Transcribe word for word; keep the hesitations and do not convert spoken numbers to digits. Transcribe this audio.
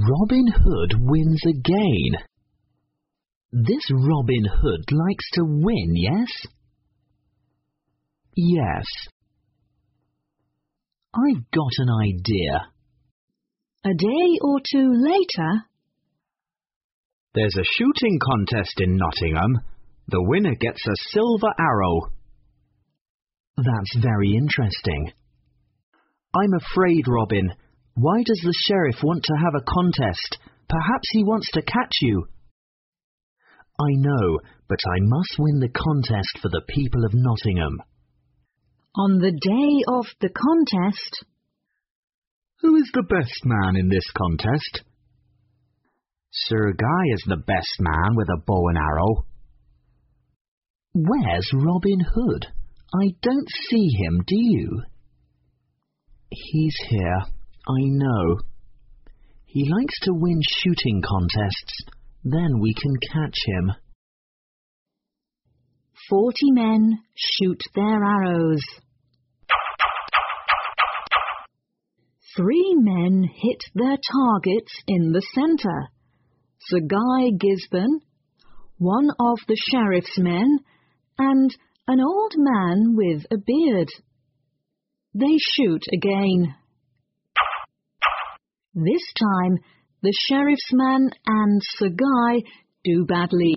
Robin Hood wins again. This Robin Hood likes to win, yes? Yes. I've got an idea. A day or two later... There's a shooting contest in Nottingham. The winner gets a silver arrow. That's very interesting. I'm afraid, Robin. Why does the sheriff want to have a contest? Perhaps he wants to catch you. I know, but I must win the contest for the people of Nottingham. On the day of the contest... Who is the best man in this contest? Sir Guy is the best man with a bow and arrow. Where's Robin Hood? I don't see him, do you? He's here, I know. He likes to win shooting contests. Then we can catch him. Forty men shoot their arrows. Three men hit their targets in the centre. Sir Guy Gisborne, one of the sheriff's men, and an old man with a beard. They shoot again. This time, the sheriff's man and Sir Guy do badly.